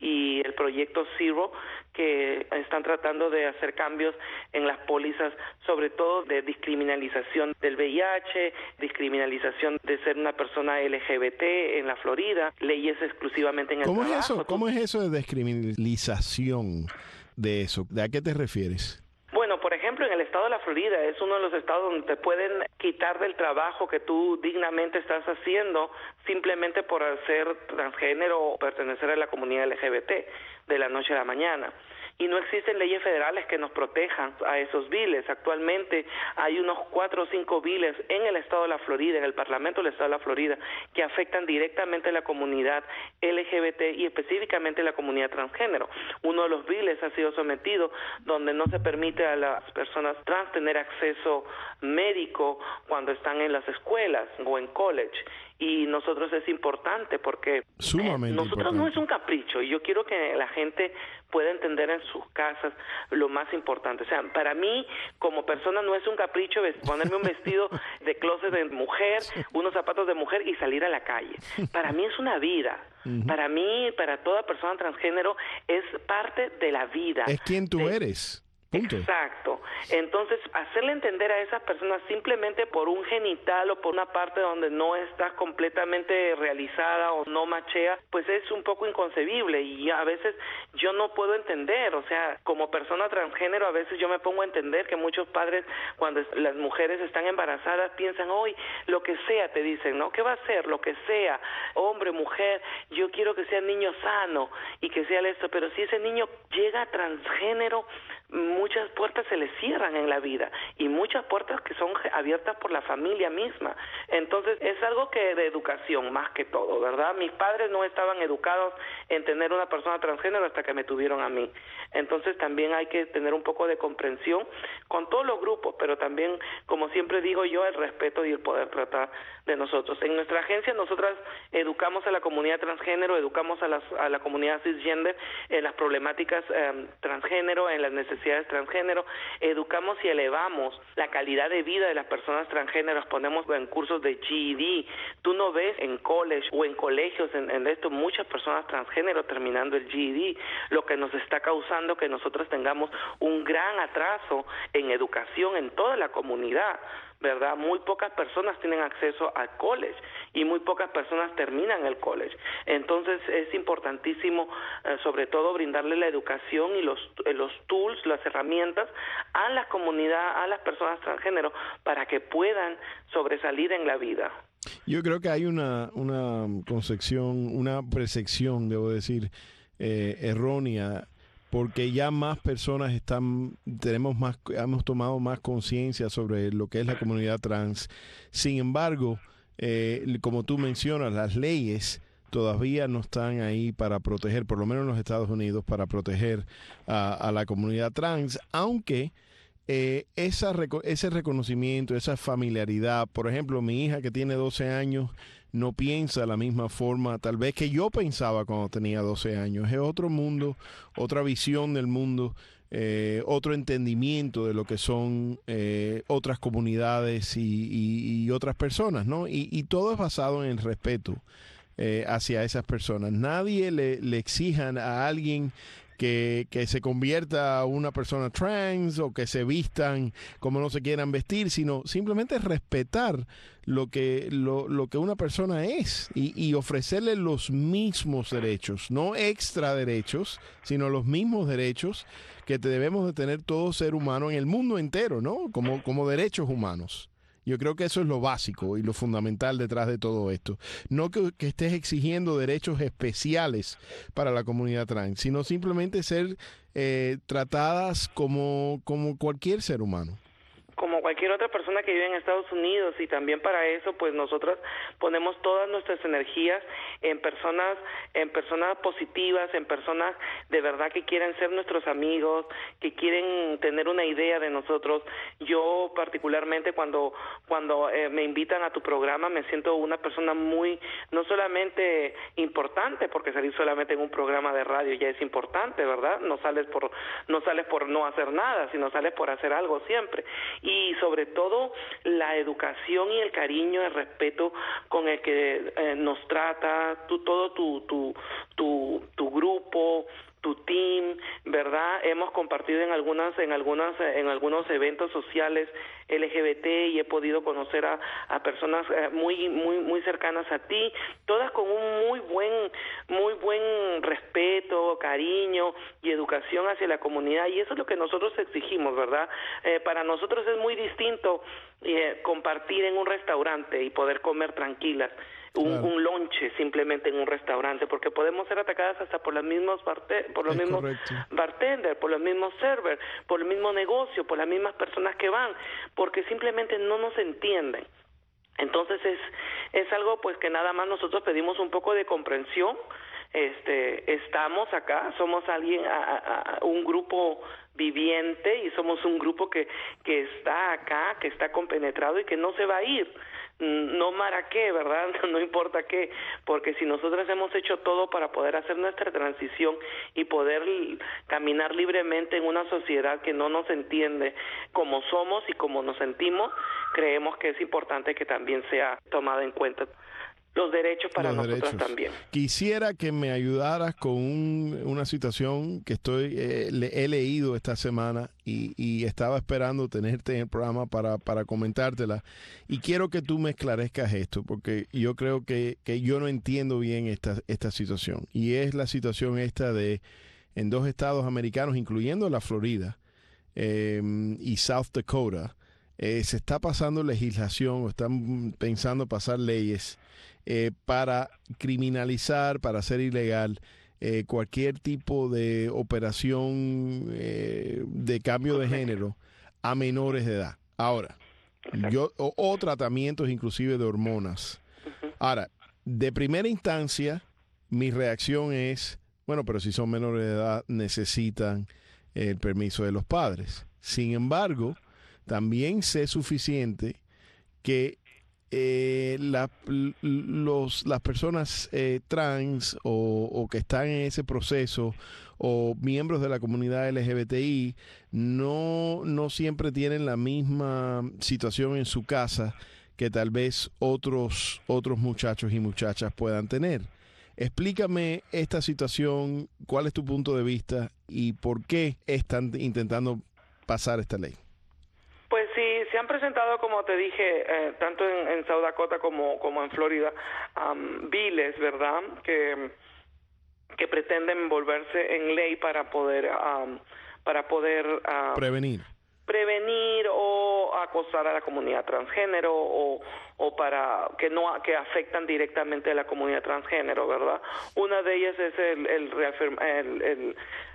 y el proyecto Zero, que están tratando de hacer cambios en las pólizas, sobre todo de descriminalización del V I H, descriminalización de ser una persona L G B T en la Florida, leyes exclusivamente en el ¿Cómo trabajo. es eso? ¿Cómo es eso de descriminalización de eso? ¿De a qué te refieres? Bueno, por ejemplo, en el estado de la Florida es uno de los estados donde te pueden quitar del trabajo que tú dignamente estás haciendo simplemente por ser transgénero o pertenecer a la comunidad L G B T de la noche a la mañana. Y no existen leyes federales que nos protejan a esos biles. Actualmente hay unos cuatro o cinco biles en el estado de la Florida, en el Parlamento del estado de la Florida, que afectan directamente a la comunidad L G B T y específicamente a la comunidad transgénero. Uno de los biles ha sido sometido donde no se permite a las personas trans tener acceso médico cuando están en las escuelas o en college. Y nosotros es importante porque Sumamente nosotros importante. no es un capricho, y yo quiero que la gente pueda entender en sus casas lo más importante. O sea, para mí como persona no es un capricho ponerme un vestido de closet de mujer, unos zapatos de mujer y salir a la calle. Para mí es una vida. Uh-huh. Para mí, para toda persona transgénero, es parte de la vida. Es quien tú de... eres. Punto. Exacto. Entonces, hacerle entender a esas personas simplemente por un genital o por una parte donde no estás completamente realizada o no machea, pues es un poco inconcebible y a veces yo no puedo entender. O sea, como persona transgénero, a veces yo me pongo a entender que muchos padres, cuando las mujeres están embarazadas, piensan, hoy lo que sea, te dicen, ¿no? ¿Qué va a ser? Lo que sea, hombre, mujer, yo quiero que sea niño sano y que sea esto, pero si ese niño llega a transgénero, muchas puertas se le cierran en la vida y muchas puertas que son abiertas por la familia misma. Entonces es algo que de educación más que todo, ¿verdad? Mis padres no estaban educados en tener una persona transgénero hasta que me tuvieron a mí. Entonces también hay que tener un poco de comprensión con todos los grupos, pero también, como siempre digo yo, el respeto y el poder tratar de nosotros. En nuestra agencia nosotras educamos a la comunidad transgénero, educamos a, las, a la comunidad cisgender en las problemáticas eh, transgénero, en las necesidades transgénero, educamos y elevamos la calidad de vida de las personas transgéneros, ponemos en cursos de G E D. Tú no ves en college o en colegios en, en esto muchas personas transgénero terminando el G E D, lo que nos está causando que nosotros tengamos un gran atraso en educación en toda la comunidad, ¿verdad? Muy pocas personas tienen acceso al college y muy pocas personas terminan el college. Entonces es importantísimo, eh, sobre todo, brindarle la educación y los, eh, los tools, las herramientas a la comunidad, a las personas transgénero, para que puedan sobresalir en la vida. Yo creo que hay una, una concepción, una percepción, debo decir, eh, errónea, porque ya más personas están, tenemos más, hemos tomado más conciencia sobre lo que es la comunidad trans. Sin embargo, eh, como tú mencionas, las leyes todavía no están ahí para proteger, por lo menos en los Estados Unidos, para proteger a, a la comunidad trans, aunque eh, esa, ese reconocimiento, esa familiaridad, por ejemplo, mi hija que tiene doce años, no piensa de la misma forma tal vez que yo pensaba cuando tenía doce años. Es otro mundo, otra visión del mundo. eh, otro entendimiento de lo que son eh, otras comunidades y, y, y otras personas, ¿no? Y, y todo es basado en el respeto eh, hacia esas personas. Nadie le, le exijan a alguien Que, que se convierta a una persona trans o que se vistan como no se quieran vestir, sino simplemente respetar lo que, lo, lo que una persona es y, y ofrecerle los mismos derechos, no extra derechos, sino los mismos derechos que debemos de tener todo ser humano en el mundo entero, ¿no? Como, como derechos humanos. Yo creo que eso es lo básico y lo fundamental detrás de todo esto. No que, que estés exigiendo derechos especiales para la comunidad trans, sino simplemente ser eh, tratadas como, como cualquier ser humano. Como cualquier otra persona que vive en Estados Unidos, y también para eso pues nosotros ponemos todas nuestras energías en personas en personas positivas, en personas de verdad que quieren ser nuestros amigos, que quieren tener una idea de nosotros. Yo particularmente cuando cuando eh, me invitan a tu programa me siento una persona muy, no solamente importante, porque salir solamente en un programa de radio ya es importante, ¿verdad? No sales por no sales por no hacer nada, sino sales por hacer algo siempre. Y sobre todo la educación y el cariño, el respeto con el que eh, nos trata tu, todo tu, tu, tu, tu grupo, tu team, ¿verdad? Hemos compartido en algunas en algunas en algunos eventos sociales L G B T y he podido conocer a, a personas eh, muy muy muy cercanas a ti, todas con un muy buen muy buen respeto, cariño y educación hacia la comunidad, y eso es lo que nosotros exigimos, ¿verdad? Eh, para nosotros es muy distinto eh, compartir en un restaurante y poder comer tranquilas. Un, claro. un lonche simplemente en un restaurante, porque podemos ser atacadas hasta por los mismos barte- por los es mismos correcto. bartenders, por los mismos servers, por el mismo negocio, por las mismas personas que van, porque simplemente no nos entienden. Entonces es es algo pues que nada más nosotros pedimos un poco de comprensión. Este estamos acá, somos alguien a, a, a un grupo viviente y somos un grupo que que está acá, que está compenetrado y que no se va a ir. No mara qué, ¿verdad? No importa qué, porque si nosotros hemos hecho todo para poder hacer nuestra transición y poder caminar libremente en una sociedad que no nos entiende como somos y como nos sentimos, creemos que es importante que también sea tomado en cuenta los derechos para los nosotros derechos. También. Quisiera que me ayudaras con un, una situación que estoy eh, le, he leído esta semana y, y estaba esperando tenerte en el programa para, para comentártela, y quiero que tú me esclarezcas esto, porque yo creo que, que yo no entiendo bien esta, esta situación, y es la situación esta de en dos estados americanos, incluyendo la Florida eh, y South Dakota, eh, se está pasando legislación o están pensando pasar leyes Eh, para criminalizar, para hacer ilegal eh, cualquier tipo de operación eh, de cambio de género a menores de edad. Ahora, yo o, o tratamientos inclusive de hormonas. Ahora, de primera instancia, mi reacción es, bueno, pero si son menores de edad necesitan el permiso de los padres. Sin embargo, también sé suficiente que Eh, la, los, las personas eh, trans o, o que están en ese proceso o miembros de la comunidad L G B T I no, no siempre tienen la misma situación en su casa que tal vez otros, otros muchachos y muchachas puedan tener. Explícame esta situación, cuál es tu punto de vista y por qué están intentando pasar esta ley. Pues sí, se han presentado, como te dije, eh, tanto en, en South Dakota como, como en Florida, um, biles, ¿verdad?, que que pretenden volverse en ley para poder um, para poder uh, prevenir prevenir o acosar a la comunidad transgénero o o para que no que afectan directamente a la comunidad transgénero, ¿verdad? Una de ellas es el el, reafirma, el, el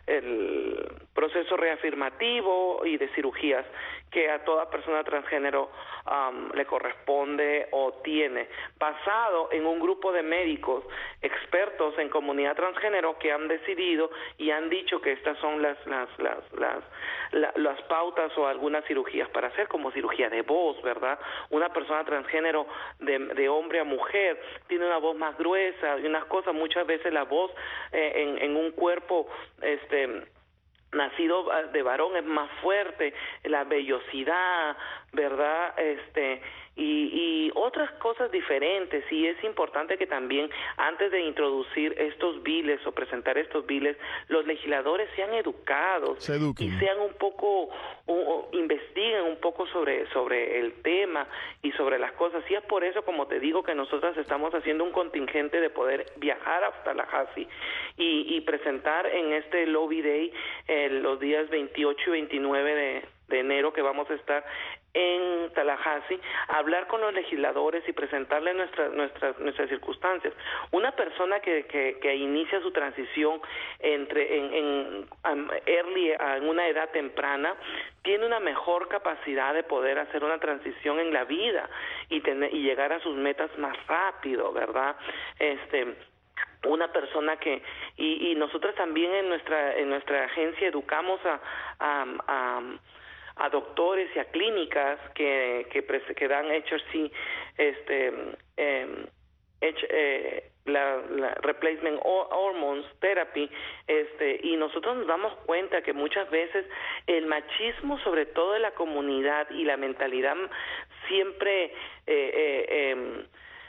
el proceso reafirmativo y de cirugías que a toda persona transgénero um, le corresponde o tiene, basado en un grupo de médicos expertos en comunidad transgénero que han decidido y han dicho que estas son las las las las la, las pautas o algunas cirugías para hacer, como cirugía de voz, ¿verdad? Una persona transgénero de, de hombre a mujer tiene una voz más gruesa y unas cosas, muchas veces la voz eh, en, en un cuerpo este nacido de varón es más fuerte, la vellosidad, ¿verdad? Este y, y otras cosas diferentes, y es importante que también antes de introducir estos biles o presentar estos biles, los legisladores sean educados Se y sean un poco, o, o investiguen un poco sobre, sobre el tema y sobre las cosas. Y es por eso, como te digo, que nosotras estamos haciendo un contingente de poder viajar hasta Tallahassee y, y presentar en este Lobby Day eh, los días veintiocho y veintinueve de, de enero, que vamos a estar en Tallahassee, hablar con los legisladores y presentarles nuestras nuestras nuestras circunstancias. Una persona que, que, que inicia su transición entre en, en um, early, en una edad temprana, tiene una mejor capacidad de poder hacer una transición en la vida y tener y llegar a sus metas más rápido, ¿verdad? Este una persona que y, y nosotros también en nuestra en nuestra agencia educamos a, a, a a doctores y a clínicas que que, que dan H R C, este eh, H, eh, la, la replacement hormones therapy, este y nosotros nos damos cuenta que muchas veces el machismo, sobre todo de la comunidad, y la mentalidad siempre eh, eh, eh,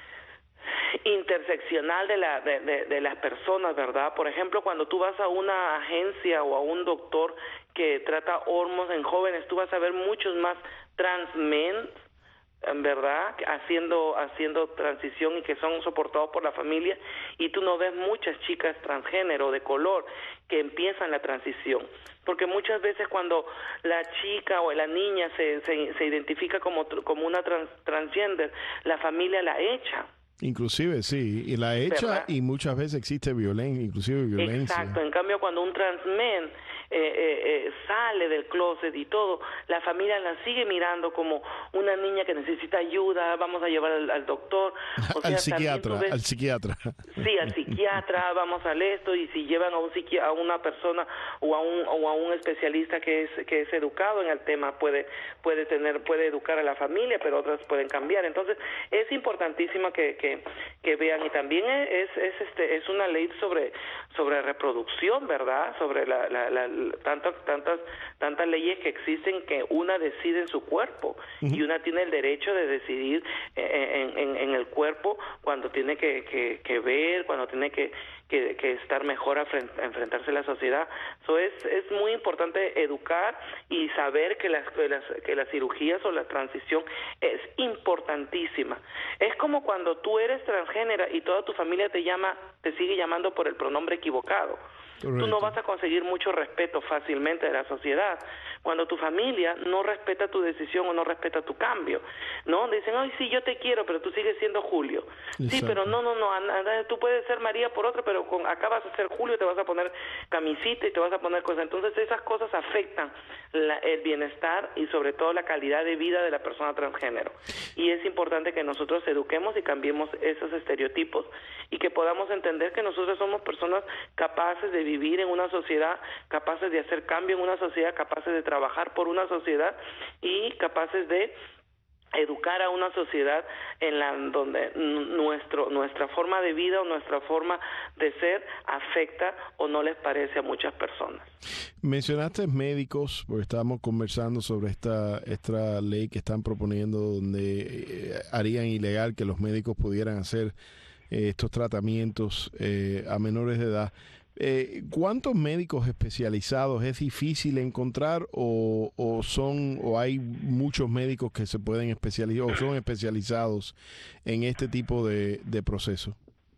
interseccional de, la, de, de, de las personas, ¿verdad? Por ejemplo, cuando tú vas a una agencia o a un doctor que trata hormonas en jóvenes, tú vas a ver muchos más trans men, ¿verdad?, haciendo haciendo transición y que son soportados por la familia, y tú no ves muchas chicas transgénero de color que empiezan la transición, porque muchas veces cuando la chica o la niña se se, se identifica como como una trans, transgender, la familia la echa. Inclusive, sí, y la echa, ¿verdad? Y muchas veces existe violencia, inclusive violencia. Exacto, en cambio cuando un trans men eh, eh, eh, sale del closet y todo, la familia la sigue mirando como una niña que necesita ayuda, vamos a llevar al, al doctor. O sea, al psiquiatra, ves, al psiquiatra. Sí, al psiquiatra, vamos al esto, y si llevan a un psiqui a una persona o a un o a un especialista que es que es educado en el tema, puede puede tener puede educar a la familia, pero otras pueden cambiar. Entonces, es importantísimo que que, que vean, y también es es este es una ley sobre sobre reproducción, ¿verdad? Sobre la, la, la tantas tantas tantas leyes que existen, que una decide en su cuerpo, uh-huh. y una tiene el derecho de decidir en, en, en el cuerpo cuando tiene que, que, que ver, cuando tiene que, que, que estar mejor a, frent, a enfrentarse a la sociedad. So es es muy importante educar y saber que las, que las que las cirugías o la transición es importantísima. Es como cuando tú eres transgénera y toda tu familia te llama, te sigue llamando por el pronombre equivocado. Correcto. Tú no vas a conseguir mucho respeto fácilmente de la sociedad cuando tu familia no respeta tu decisión o no respeta tu cambio, ¿no? Dicen, ay, sí, yo te quiero, pero tú sigues siendo Julio. Exacto. Sí, pero no, no, no, tú puedes ser María por otra, pero con, acá vas a ser Julio, te vas a poner camisita y te vas a poner cosas. Entonces esas cosas afectan la, el bienestar y sobre todo la calidad de vida de la persona transgénero. Y es importante que nosotros eduquemos y cambiemos esos estereotipos y que podamos entender que nosotros somos personas capaces de vivir en una sociedad, capaces de hacer cambio en una sociedad, capaces de trabajar por una sociedad y capaces de educar a una sociedad en la donde nuestro nuestra forma de vida o nuestra forma de ser afecta o no les parece a muchas personas. Mencionaste médicos, porque estábamos conversando sobre esta esta ley que están proponiendo, donde eh, harían ilegal que los médicos pudieran hacer eh, estos tratamientos eh, a menores de edad. Eh, ¿Cuántos médicos especializados es difícil encontrar o, o son o hay muchos médicos que se pueden especializar o son especializados en este tipo de, de proceso?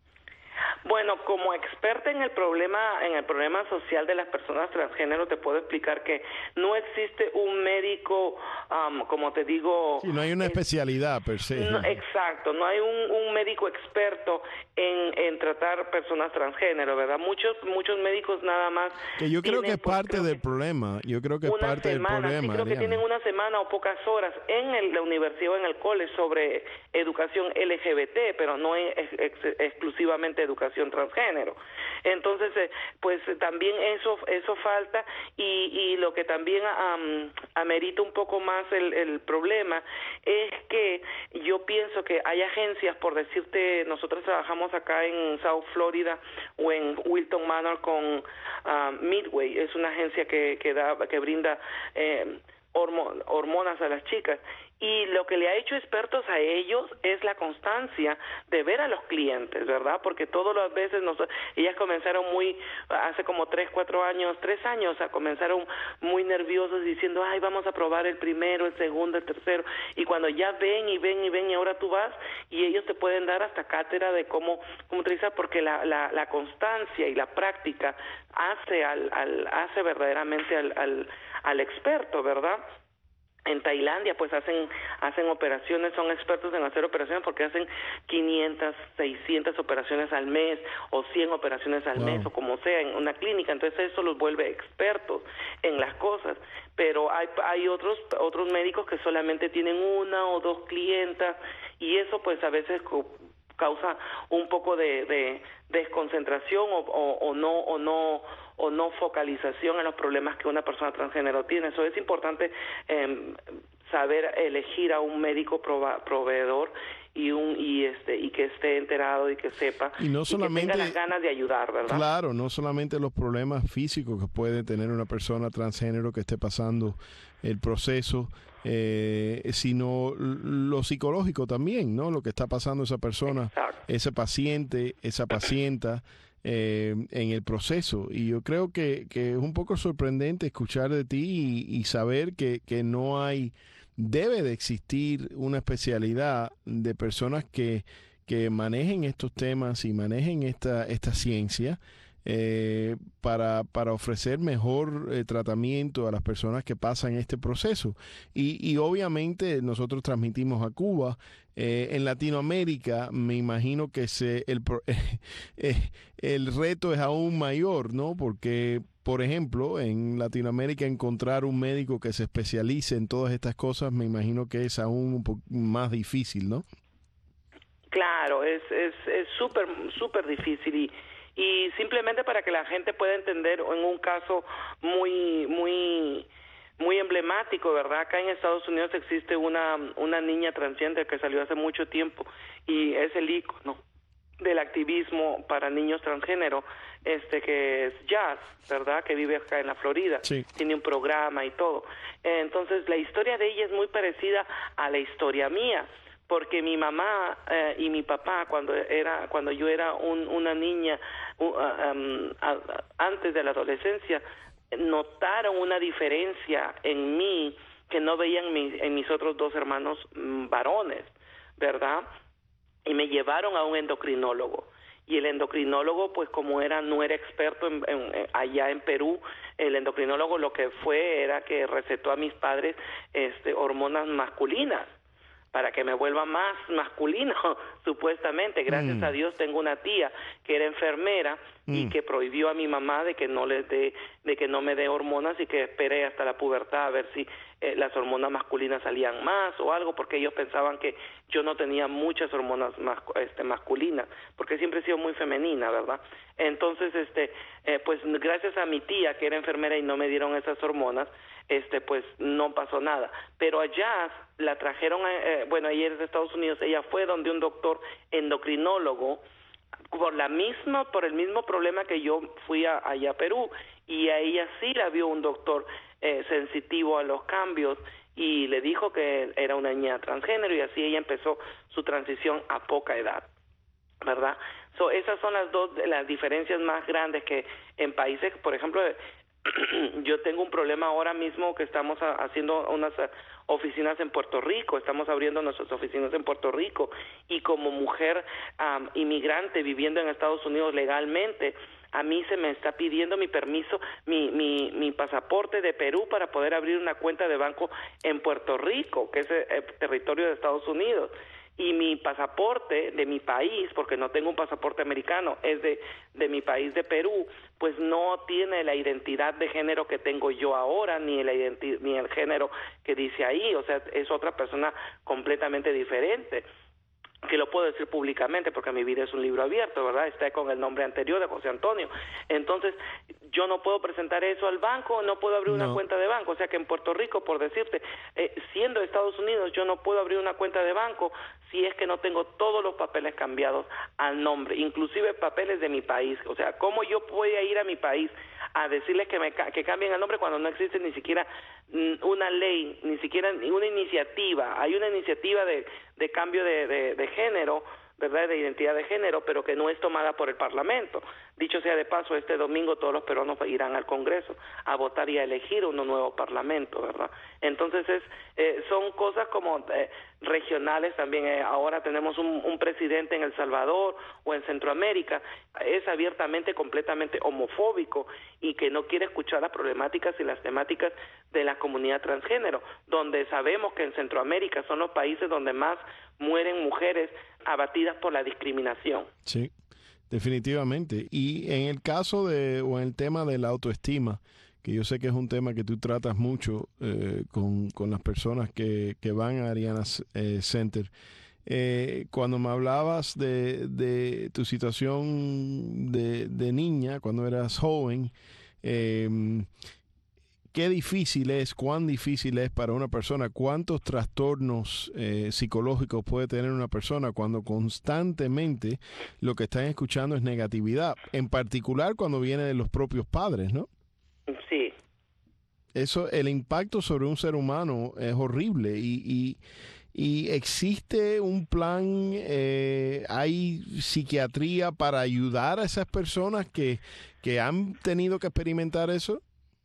Bueno, como experta en el problema en el problema social de las personas transgénero, te puedo explicar que no existe un médico, um, como te digo... Sí, no hay una es, especialidad per se. No, exacto, no hay un, un médico experto en, en tratar personas transgénero, ¿verdad? Muchos muchos médicos nada más... Que yo creo tienen, que es parte pues, del problema, yo creo que es parte semana, del problema. Sí, creo que tienen una semana o pocas horas en el, la universidad o en el college sobre educación L G B T, pero no es ex, ex, exclusivamente educación transgénero. transgénero. Entonces, eh, pues también eso eso falta y, y lo que también um, amerita un poco más el, el problema es que yo pienso que hay agencias, por decirte, nosotros trabajamos acá en South Florida o en Wilton Manor con uh, Midway, es una agencia que, que, da, que brinda eh, hormo- hormonas a las chicas. Y lo que le ha hecho expertos a ellos es la constancia de ver a los clientes, ¿verdad? Porque todas las veces nos, ellas comenzaron muy, hace como tres, cuatro años, tres años, a comenzaron muy nerviosos diciendo, ay, vamos a probar el primero, el segundo, el tercero. Y cuando ya ven y ven y ven y ahora tú vas y ellos te pueden dar hasta cátedra de cómo, cómo utilizar, porque la, la, la constancia y la práctica hace, al, al, hace verdaderamente al, al, al experto, ¿verdad? En Tailandia pues hacen hacen operaciones, son expertos en hacer operaciones porque hacen quinientas, seiscientas operaciones al mes o cien operaciones al wow. mes o como sea en una clínica, entonces eso los vuelve expertos en las cosas, pero hay hay otros otros médicos que solamente tienen una o dos clientas y eso pues a veces causa un poco de, de desconcentración o, o, o no o no o no focalización en los problemas que una persona transgénero tiene. Eso es importante eh, saber elegir a un médico proba, proveedor y un y este y que esté enterado y que sepa y no solamente y que tenga las ganas de ayudar, ¿verdad? Claro, no solamente los problemas físicos que puede tener una persona transgénero que esté pasando el proceso, eh, sino lo psicológico también, ¿no? Lo que está pasando esa persona, exacto. ese paciente, esa pacienta eh, en el proceso. Y yo creo que, que es un poco sorprendente escuchar de ti y, y saber que, que no hay, debe de existir una especialidad de personas que, que manejen estos temas y manejen esta, esta ciencia. Eh, para, para ofrecer mejor eh, tratamiento a las personas que pasan este proceso. Y, y obviamente nosotros transmitimos a Cuba. Eh, en Latinoamérica me imagino que se, el, eh, el reto es aún mayor, ¿no? Porque, por ejemplo, en Latinoamérica encontrar un médico que se especialice en todas estas cosas me imagino que es aún un poco más difícil, ¿no? Claro, es es es súper, súper difícil y Y simplemente para que la gente pueda entender, en un caso muy muy muy emblemático, ¿verdad? Acá en Estados Unidos existe una una niña transgénero que salió hace mucho tiempo y es el ícono del activismo para niños transgénero, este que es Jazz, ¿verdad? Que vive acá en la Florida. Sí. Tiene un programa y todo. Entonces, la historia de ella es muy parecida a la historia mía. Porque mi mamá eh, y mi papá cuando era cuando yo era un, una niña uh, um, uh, antes de la adolescencia notaron una diferencia en mí que no veían mi, en mis otros dos hermanos mm, varones, ¿verdad? Y me llevaron a un endocrinólogo y el endocrinólogo pues como era no era experto en, en, en, allá en Perú, el endocrinólogo lo que fue era que recetó a mis padres este hormonas masculinas para que me vuelva más masculino, supuestamente. Gracias mm. a Dios tengo una tía que era enfermera mm. y que prohibió a mi mamá de que no les dé, de que no me dé hormonas y que espere hasta la pubertad a ver si eh, las hormonas masculinas salían más o algo, porque ellos pensaban que yo no tenía muchas hormonas mas, este, masculinas, porque siempre he sido muy femenina, ¿verdad? Entonces, este, eh, pues gracias a mi tía que era enfermera y no me dieron esas hormonas, este pues no pasó nada, pero allá la trajeron, eh, bueno, ella es de Estados Unidos, ella fue donde un doctor endocrinólogo por la misma, por el mismo problema que yo fui a, allá a Perú, y a ella sí la vio un doctor eh, sensitivo a los cambios y le dijo que era una niña transgénero y así ella empezó su transición a poca edad, ¿verdad? So, esas son las dos las diferencias más grandes que en países, por ejemplo, yo tengo un problema ahora mismo que estamos a, haciendo unas oficinas en Puerto Rico, estamos abriendo nuestras oficinas en Puerto Rico y como mujer um, inmigrante viviendo en Estados Unidos legalmente, a mí se me está pidiendo mi permiso, mi, mi, mi pasaporte de Perú para poder abrir una cuenta de banco en Puerto Rico, que es el, el territorio de Estados Unidos. Y mi pasaporte de mi país, porque no tengo un pasaporte americano, es de, de mi país de Perú, pues no tiene la identidad de género que tengo yo ahora, ni, la identi- ni el género que dice ahí, o sea, es otra persona completamente diferente. que lo puedo decir públicamente porque mi vida es un libro abierto, ¿verdad? Está con el nombre anterior de José Antonio. Entonces, yo no puedo presentar eso al banco, no puedo abrir no. una cuenta de banco. O sea que en Puerto Rico, por decirte, eh, siendo Estados Unidos, yo no puedo abrir una cuenta de banco si es que no tengo todos los papeles cambiados al nombre, inclusive papeles de mi país. O sea, ¿cómo yo voy a ir a mi país a decirles que me que cambien el nombre cuando no existe ni siquiera una ley, ni siquiera una iniciativa? Hay una iniciativa de, de cambio de, de, de género, ¿verdad?, de identidad de género, pero que no es tomada por el Parlamento. Dicho sea de paso, este domingo todos los peruanos irán al Congreso a votar y a elegir un nuevo Parlamento, ¿verdad? Entonces es eh, son cosas como eh, regionales también. Eh, ahora tenemos un, un presidente en El Salvador o en Centroamérica, es abiertamente, completamente homofóbico y que no quiere escuchar las problemáticas y las temáticas de la comunidad transgénero, donde sabemos que en Centroamérica son los países donde más mueren mujeres abatidas por la discriminación. Sí, definitivamente. Y en el caso de, o en el tema de la autoestima, que yo sé que es un tema que tú tratas mucho eh, con, con las personas que, que van a Ariana eh, Center, eh, cuando me hablabas de, de tu situación de, de niña, cuando eras joven, eh, qué difícil es, cuán difícil es para una persona, cuántos trastornos eh, psicológicos puede tener una persona cuando constantemente lo que están escuchando es negatividad, en particular cuando viene de los propios padres, ¿no? Sí. Eso, el impacto sobre un ser humano es horrible y, y, y existe un plan, eh, hay psiquiatría para ayudar a esas personas que, que han tenido que experimentar eso.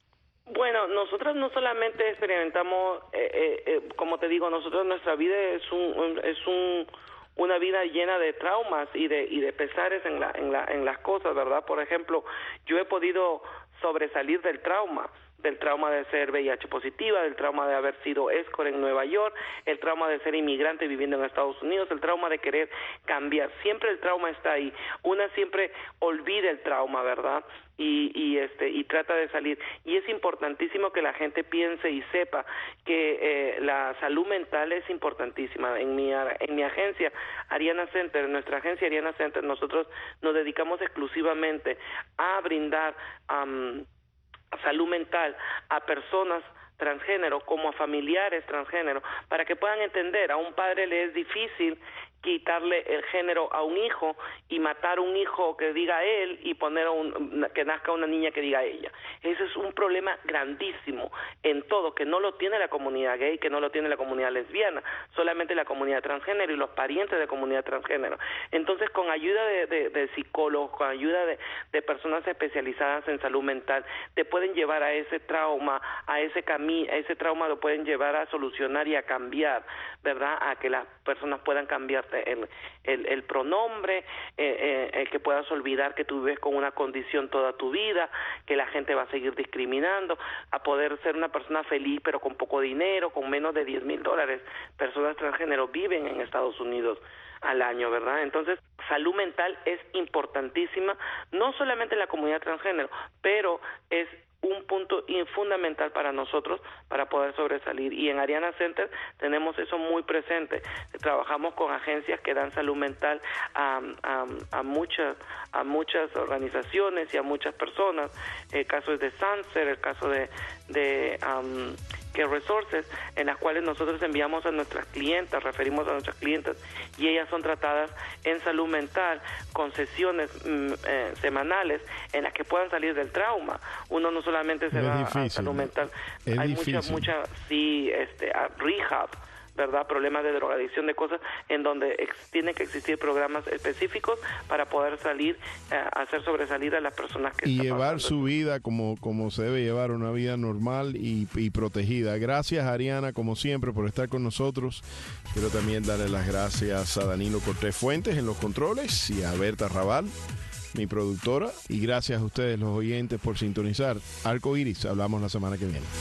Bueno, nosotros no solamente experimentamos, eh, eh, eh, como te digo, nosotros nuestra vida es un, un es un una vida llena de traumas y de y de pesares en la en la en las cosas, ¿verdad? Por ejemplo, yo he podido sobresalir del trauma, del trauma de ser V I H positiva, del trauma de haber sido escort en Nueva York, el trauma de ser inmigrante viviendo en Estados Unidos, el trauma de querer cambiar. Siempre el trauma está ahí. Una siempre olvida el trauma, ¿verdad? Y, y este y trata de salir. Y es importantísimo que la gente piense y sepa que eh, la salud mental es importantísima. En mi en mi agencia Ariana Center, en nuestra agencia Ariana Center, nosotros nos dedicamos exclusivamente a brindar um, salud mental a personas transgénero como a familiares transgénero, para que puedan entender. A un padre le es difícil quitarle el género a un hijo y matar un hijo que diga él y poner a un, que nazca una niña que diga ella. Ese es un problema grandísimo en todo, que no lo tiene la comunidad gay, que no lo tiene la comunidad lesbiana, solamente la comunidad transgénero y los parientes de comunidad transgénero. Entonces, con ayuda de, de, de psicólogos, con ayuda de, de personas especializadas en salud mental, te pueden llevar a ese trauma, a ese camino, a ese trauma lo pueden llevar a solucionar y a cambiar, ¿verdad? A que las personas puedan cambiar El, el, el pronombre, eh, eh, que puedas olvidar que tú vives con una condición toda tu vida, que la gente va a seguir discriminando, a poder ser una persona feliz pero con poco dinero, con menos de diez mil dólares. Personas transgénero viven en Estados Unidos al año, ¿verdad? Entonces, salud mental es importantísima, no solamente en la comunidad transgénero, pero es un punto fundamental para nosotros para poder sobresalir. Y en Ariana Center tenemos eso muy presente. Trabajamos con agencias que dan salud mental a, a, a muchas a muchas organizaciones y a muchas personas. El caso es de Sunset, el caso de, de um, Care Resources, en las cuales nosotros enviamos a nuestras clientas, referimos a nuestras clientas, y ellas son tratadas en salud mental con sesiones mm, eh, semanales en las que puedan salir del trauma. Uno no solamente se es va difícil, a salud mental, es hay difícil. mucha, mucha, sí, este, a rehab, ¿verdad? Problemas de drogadicción, de cosas en donde ex, tienen que existir programas específicos para poder salir, eh, hacer sobresalir a las personas que y están llevar pasando. su vida como, como se debe llevar, una vida normal y, y protegida. Gracias, Ariana, como siempre, por estar con nosotros. Quiero también darle las gracias a Danilo Cortés Fuentes en los controles y a Berta Raval, mi productora, y gracias a ustedes, los oyentes, por sintonizar Arco Iris. Hablamos la semana que viene.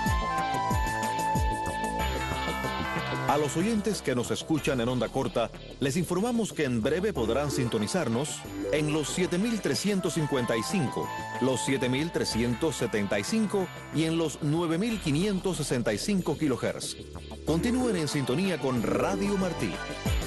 A los oyentes que nos escuchan en onda corta, Les informamos que en breve podrán sintonizarnos en los siete mil trescientos cincuenta y cinco, los siete mil trescientos setenta y cinco y en los nueve mil quinientos sesenta y cinco kilohertz. Continúen en sintonía con Radio Martí.